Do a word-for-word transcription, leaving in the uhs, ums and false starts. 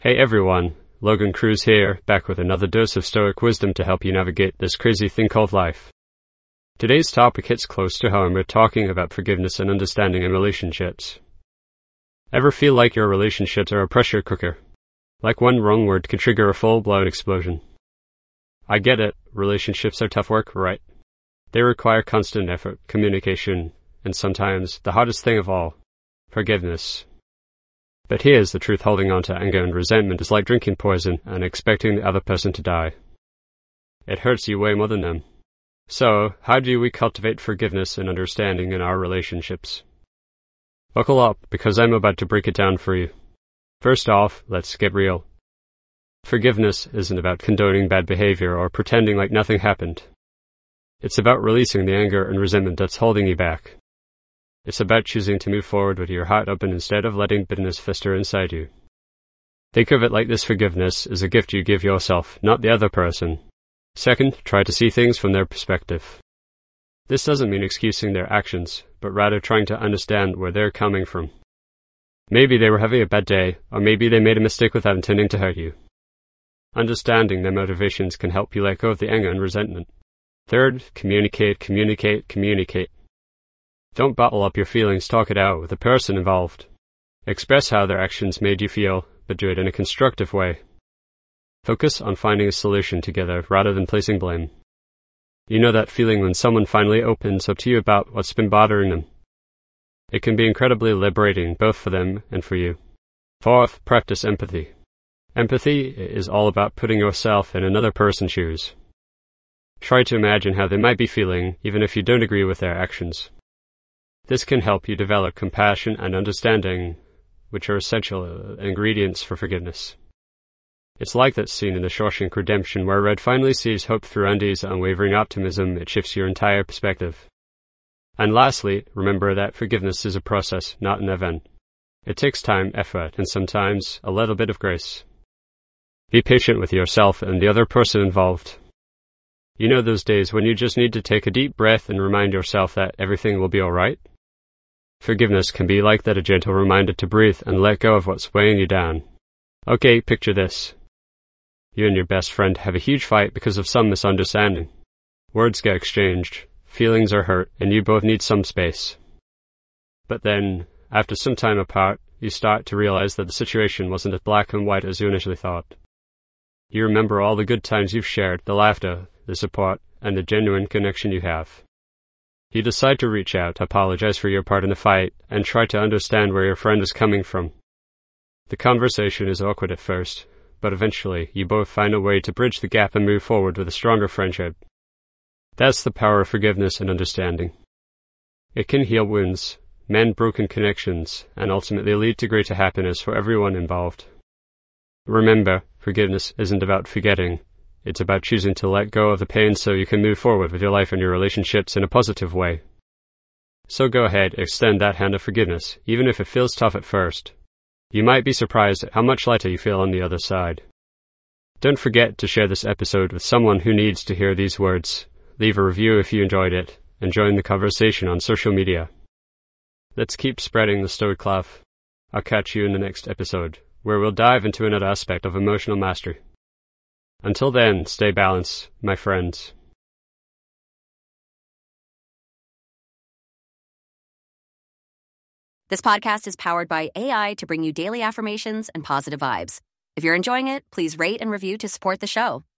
Hey everyone, Logan Cruz here, back with another dose of Stoic wisdom to help you navigate this crazy thing called life. Today's topic hits close to home. We're talking about forgiveness and understanding in relationships. Ever feel like your relationships are a pressure cooker? Like one wrong word could trigger a full-blown explosion. I get it, relationships are tough work, right? They require constant effort, communication, and sometimes, the hardest thing of all, forgiveness. But here's the truth: holding on to anger and resentment is like drinking poison and expecting the other person to die. It hurts you way more than them. So, how do we cultivate forgiveness and understanding in our relationships? Buckle up, because I'm about to break it down for you. First off, let's get real. Forgiveness isn't about condoning bad behavior or pretending like nothing happened. It's about releasing the anger and resentment that's holding you back. It's about choosing to move forward with your heart open instead of letting bitterness fester inside you. Think of it like this: forgiveness is a gift you give yourself, not the other person. Second, try to see things from their perspective. This doesn't mean excusing their actions, but rather trying to understand where they're coming from. Maybe they were having a bad day, or maybe they made a mistake without intending to hurt you. Understanding their motivations can help you let go of the anger and resentment. Third, communicate, communicate, communicate. Don't bottle up your feelings, talk it out with the person involved. Express how their actions made you feel, but do it in a constructive way. Focus on finding a solution together rather than placing blame. You know that feeling when someone finally opens up to you about what's been bothering them. It can be incredibly liberating, both for them and for you. Fourth, practice empathy. Empathy is all about putting yourself in another person's shoes. Try to imagine how they might be feeling, even if you don't agree with their actions. This can help you develop compassion and understanding, which are essential ingredients for forgiveness. It's like that scene in The Shawshank Redemption where Red finally sees hope through Andy's unwavering optimism. It shifts your entire perspective. And lastly, remember that forgiveness is a process, not an event. It takes time, effort, and sometimes a little bit of grace. Be patient with yourself and the other person involved. You know those days when you just need to take a deep breath and remind yourself that everything will be alright? Forgiveness can be like that, a gentle reminder to breathe and let go of what's weighing you down. Okay, picture this. You and your best friend have a huge fight because of some misunderstanding. Words get exchanged, feelings are hurt, and you both need some space. But then, after some time apart, you start to realize that the situation wasn't as black and white as you initially thought. You remember all the good times you've shared, the laughter, the support, and the genuine connection you have. You decide to reach out, apologize for your part in the fight, and try to understand where your friend is coming from. The conversation is awkward at first, but eventually you both find a way to bridge the gap and move forward with a stronger friendship. That's the power of forgiveness and understanding. It can heal wounds, mend broken connections, and ultimately lead to greater happiness for everyone involved. Remember, forgiveness isn't about forgetting. It's about choosing to let go of the pain so you can move forward with your life and your relationships in a positive way. So go ahead, extend that hand of forgiveness, even if it feels tough at first. You might be surprised at how much lighter you feel on the other side. Don't forget to share this episode with someone who needs to hear these words. Leave a review if you enjoyed it, and join the conversation on social media. Let's keep spreading the Stoic love. I'll catch you in the next episode, where we'll dive into another aspect of emotional mastery. Until then, stay balanced, my friends. This podcast is powered by A I to bring you daily affirmations and positive vibes. If you're enjoying it, please rate and review to support the show.